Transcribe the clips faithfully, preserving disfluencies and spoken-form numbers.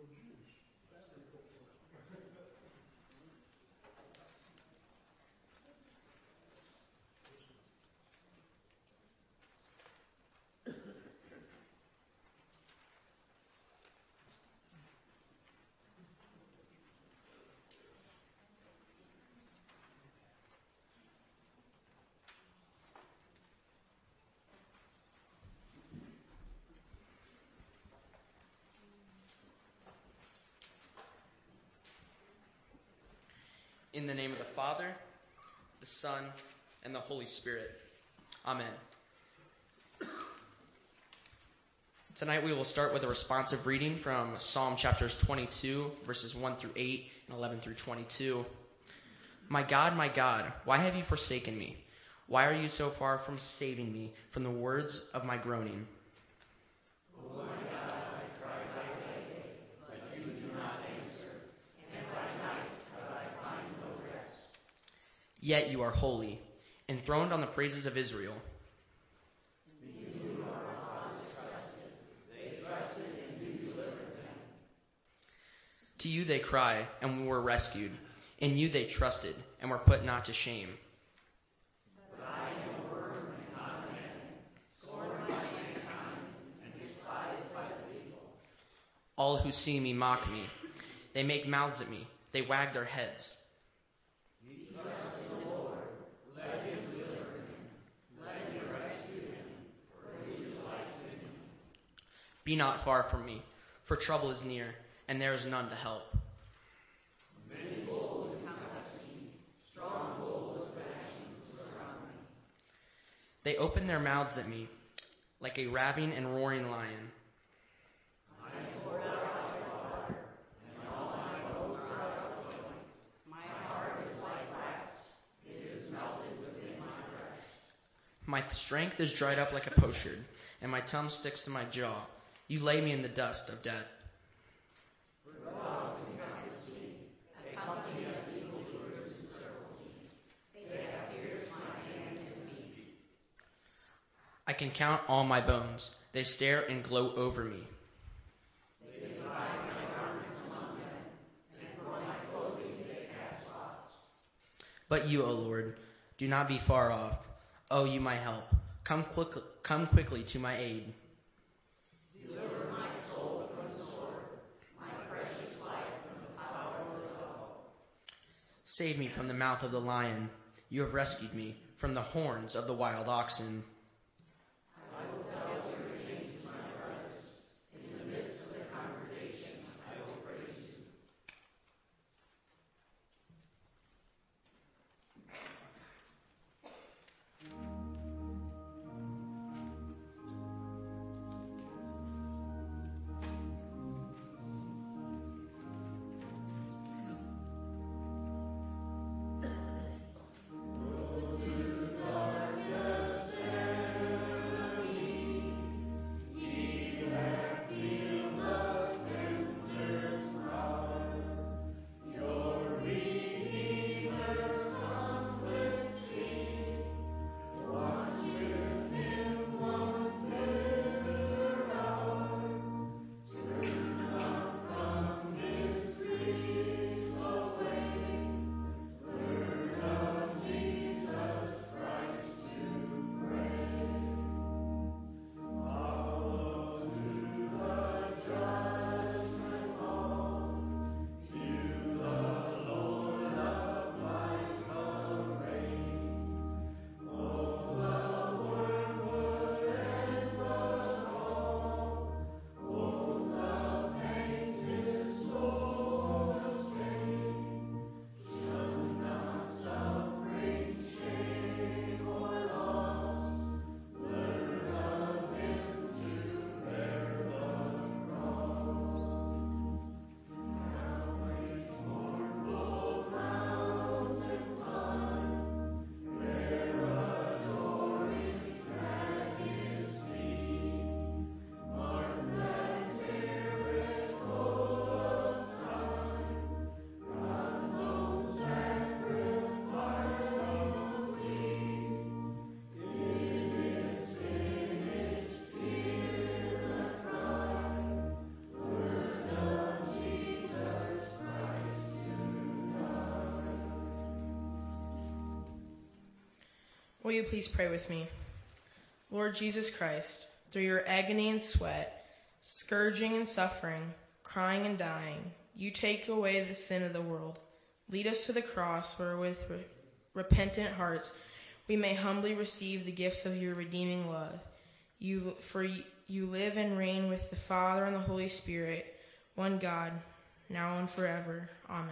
In the name of the Father, the Son, and the Holy Spirit. Amen. Tonight we will start with a responsive reading from Psalm chapters twenty-two, verses one through eight, and eleven through twenty-two. My God, my God, why have you forsaken me? Why are you so far from saving me from the words of my groaning? O my God, I cry by day, but you do not answer, and by night, but I find no rest. Yet you are holy, enthroned on the praises of Israel. In you our fathers trusted. They trusted and you delivered them. To you they cry, and were rescued. In you they trusted, and were put not to shame. But I am a worm and not a man, scorned by mankind, and despised by the people. All who see me mock me. They make mouths at me. They wag their heads. You trust in the Lord. Let him deliver him. Let him rescue him, for he delights in him. Be not far from me, for trouble is near, and there is none to help. Many bulls have I seen, strong bulls of Bashan surround me. They open their mouths at me, like a raving and roaring lion. I am poured out like water, and all my bones are out of joint. My heart is like wax, it is melted within my breast. My strength is dried up like a potsherd, and my tongue sticks to my jaw. You lay me in the dust of death. For dogs encompass me, a company of evildoers encircles me. They have pierced my hands and feet. I can count all my bones. They stare and gloat over me. They divide my garments among them, and for my clothing they cast lots. But you, O Lord, do not be far off. O you, my help, come quick, come quickly to my aid. Deliver my soul from the sword, my precious life from the power of the foe. Save me from the mouth of the lion. You have rescued me from the horns of the wild oxen. I will tell your name to my brothers. In the midst of the congregation, I will praise you. Darkness Will you please pray with me? Lord Jesus Christ, through your agony and sweat, scourging and suffering, crying and dying, you take away the sin of the world. Lead us to the cross where with re- repentant hearts we may humbly receive the gifts of your redeeming love. You, for you live and reign with the Father and the Holy Spirit, one God, now and forever. Amen.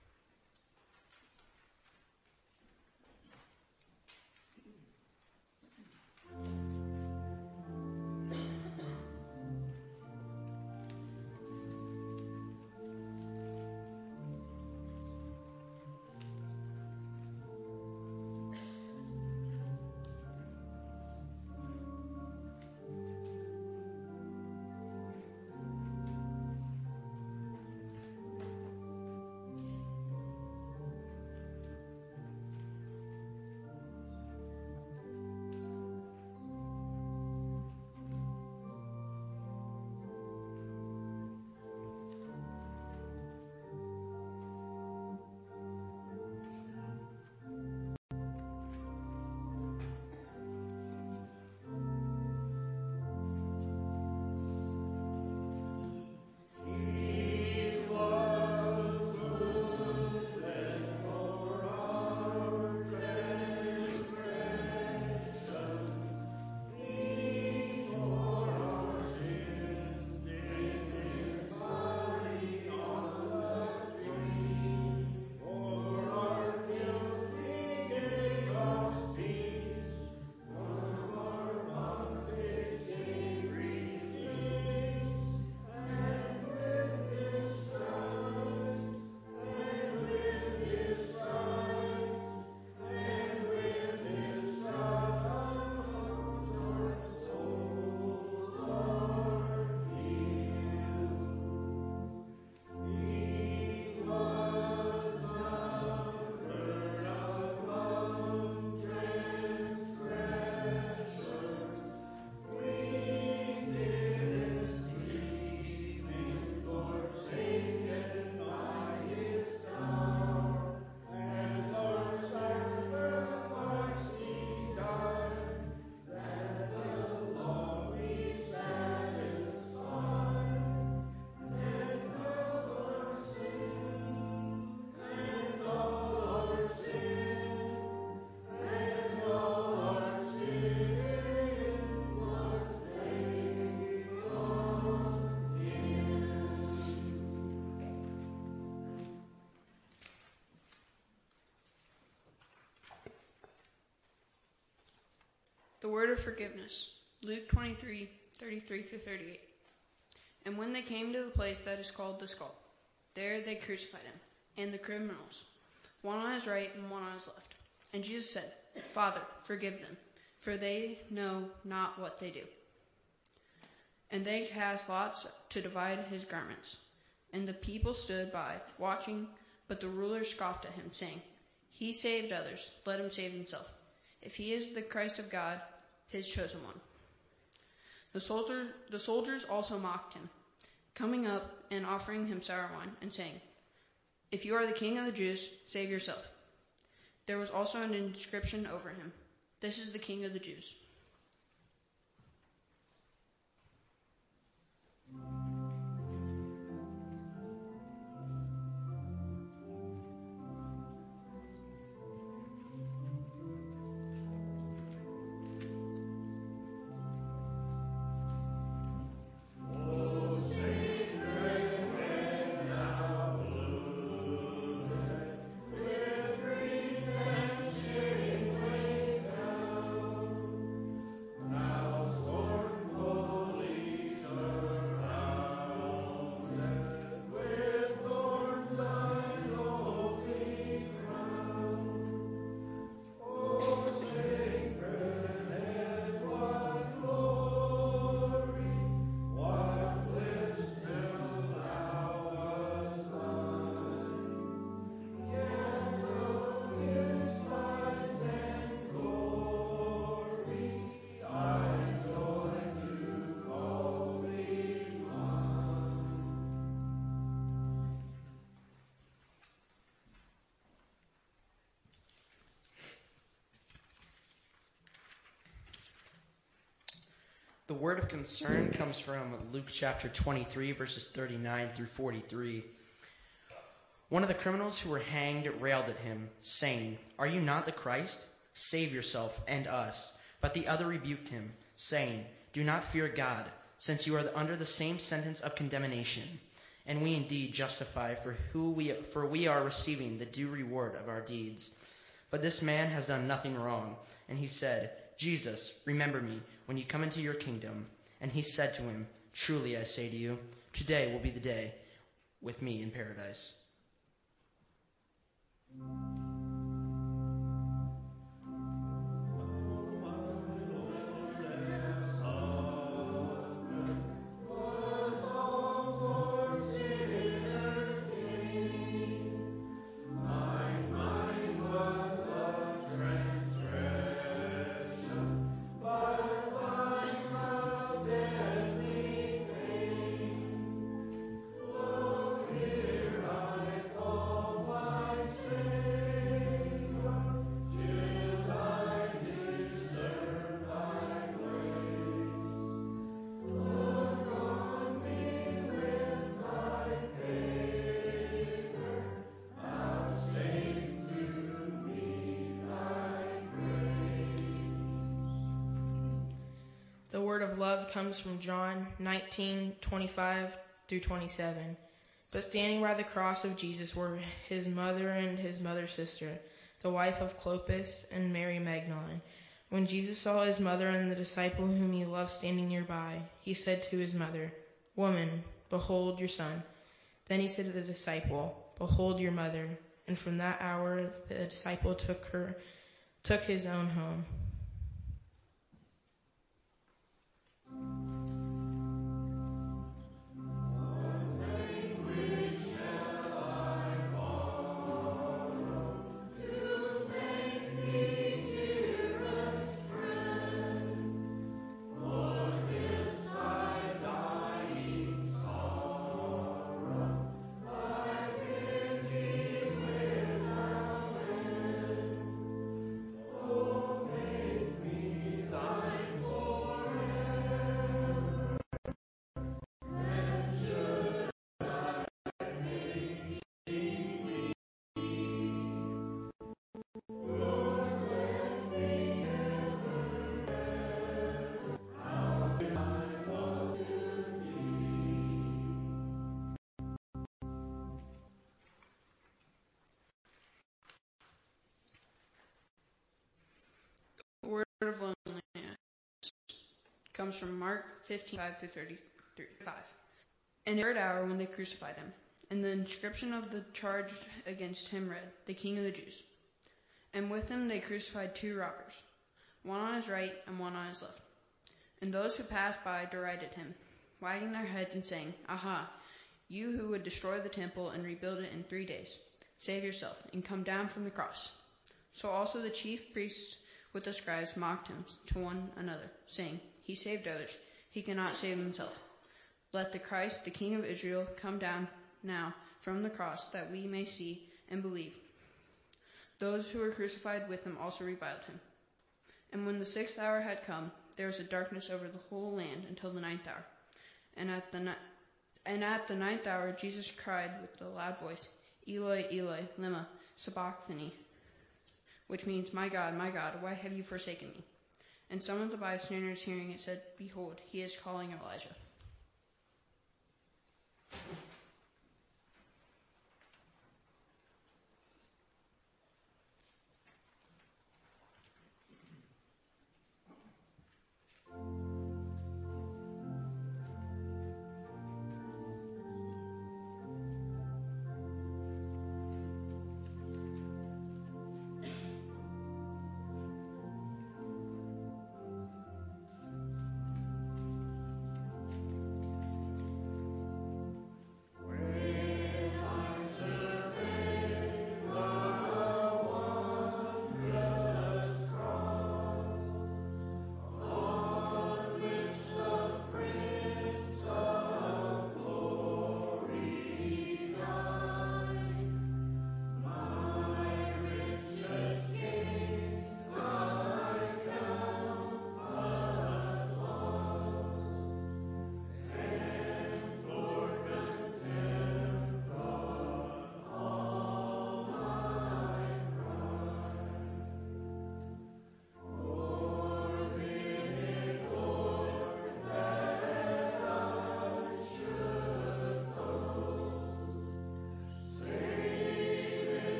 The word of forgiveness. Luke twenty-three, thirty-three through thirty-eight. And when they came to the place that is called the Skull, there they crucified him, and the criminals, one on his right and one on his left. And Jesus said, Father, forgive them, for they know not what they do. And they cast lots to divide his garments. And the people stood by, watching, but the ruler scoffed at him, saying, He saved others, let him save himself. If he is the Christ of God, his chosen one. The, soldier, the soldiers also mocked him, coming up and offering him sour wine, and saying, If you are the king of the Jews, save yourself. There was also an inscription over him, This is the King of the Jews. The word of concern comes from Luke chapter twenty-three, verses thirty-nine through forty-three. One of the criminals who were hanged railed at him, saying, "Are you not the Christ? Save yourself and us." But the other rebuked him, saying, "Do not fear God, since you are under the same sentence of condemnation. And we indeed justify, for who we for we are receiving the due reward of our deeds. But this man has done nothing wrong." And he said, "Jesus, remember me when you come into your kingdom." And he said to him, "Truly I say to you, today will be the day with me in paradise." The word of love comes from John nineteen twenty-five through twenty-seven. But standing by the cross of Jesus were his mother and his mother's sister, the wife of Clopas, and Mary Magdalene. When Jesus saw his mother and the disciple whom he loved standing nearby, he said to his mother, "Woman, behold your son." Then he said to the disciple, "Behold your mother." And from that hour the disciple took her, took his own home. The word of loneliness comes from Mark fifteen, five through thirty-five. And the third hour when they crucified him, and the inscription of the charge against him read, "The King of the Jews." And with him they crucified two robbers, one on his right and one on his left. And those who passed by derided him, wagging their heads and saying, "Aha, you who would destroy the temple and rebuild it in three days, save yourself and come down from the cross." So also the chief priests with the scribes mocked him to one another, saying, "He saved others, he cannot save himself. Let the Christ, the King of Israel, come down now from the cross, that we may see and believe." Those who were crucified with him also reviled him. And when the sixth hour had come, there was a darkness over the whole land until the ninth hour. And at the ni- and at the ninth hour Jesus cried with a loud voice, "Eloi, Eloi, lema sabachthani," which means, "My God, my God, why have you forsaken me?" And some of the bystanders hearing it said, "Behold, he is calling Elijah."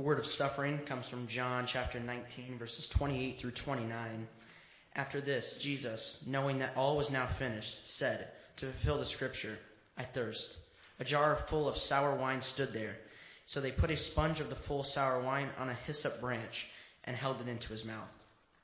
The word of suffering comes from John chapter nineteen, verses twenty-eight through twenty-nine. After this, Jesus, knowing that all was now finished, said, to fulfill the scripture, I thirst. A jar full of sour wine stood there. So they put a sponge of the full sour wine on a hyssop branch and held it into his mouth.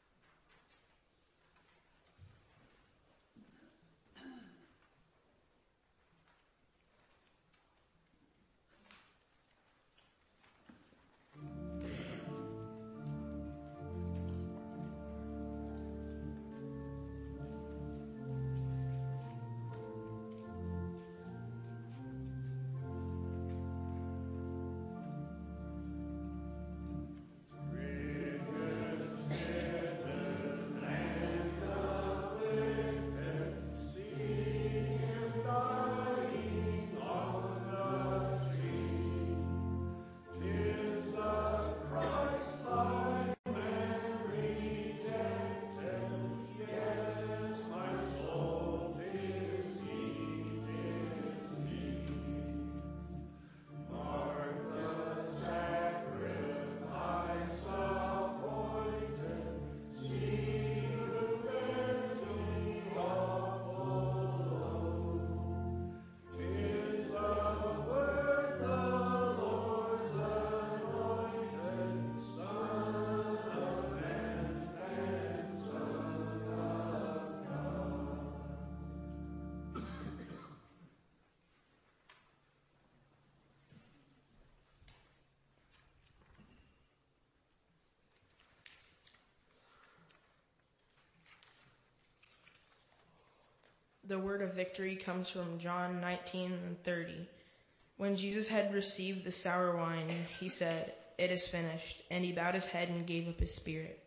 The word of victory comes from John nineteen and thirty. When Jesus had received the sour wine, he said, It is finished, and he bowed his head and gave up his spirit.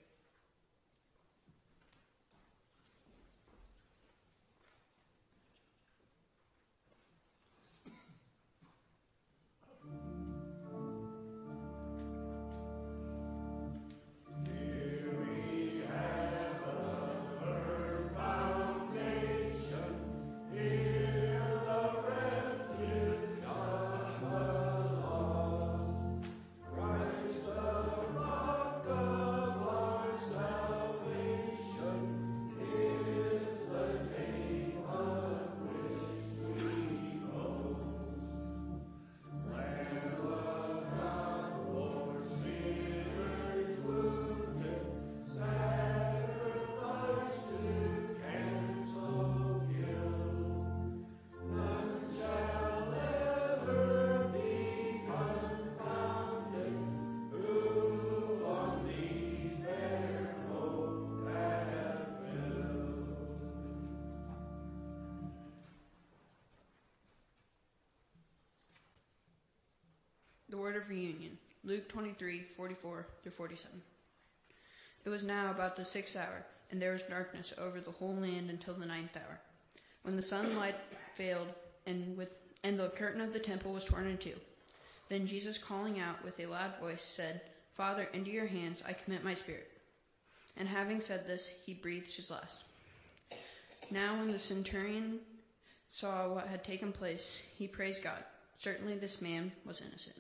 The word of reunion, Luke twenty-three, forty-four through forty-seven. It was now about the sixth hour, and there was darkness over the whole land until the ninth hour, when the sunlight failed, and with and the curtain of the temple was torn in two. Then Jesus, calling out with a loud voice, said, Father, into your hands I commit my spirit. And having said this, he breathed his last. Now when the centurion saw what had taken place, he praised God. Certainly this man was innocent.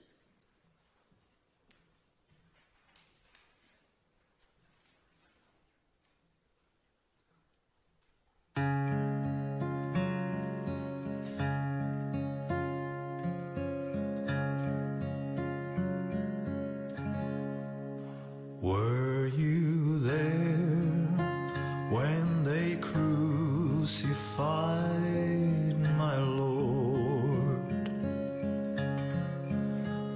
Were you there when they crucified my Lord?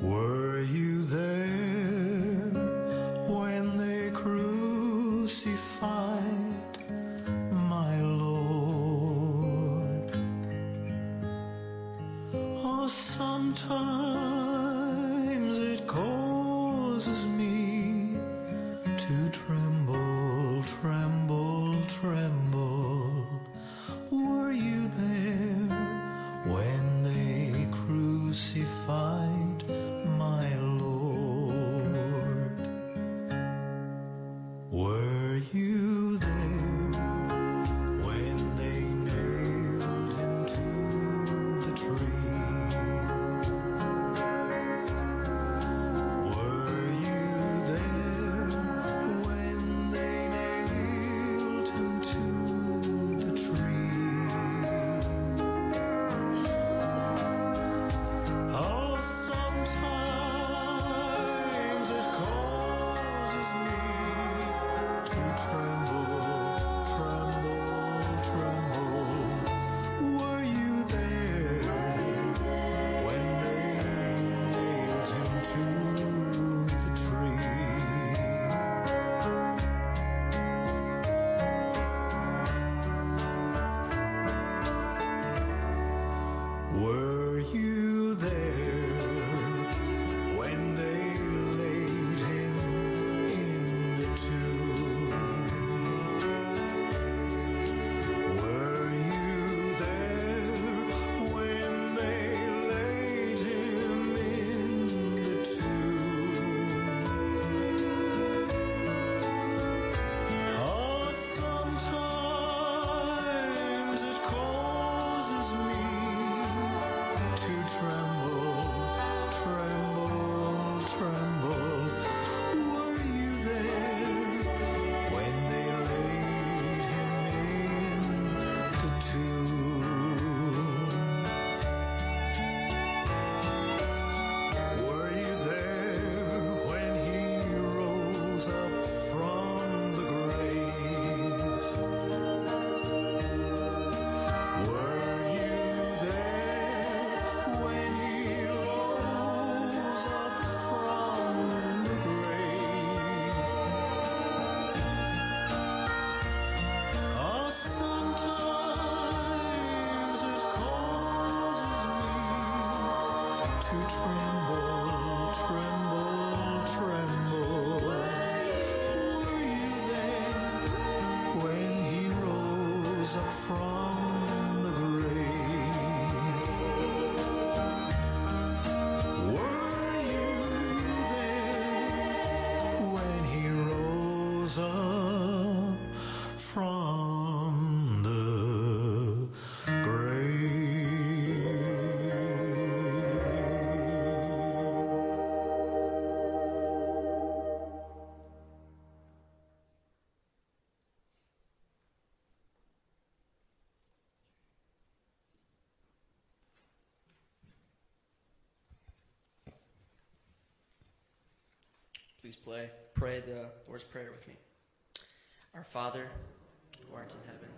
Please play, pray the Lord's Prayer with me. Our Father, who art in heaven,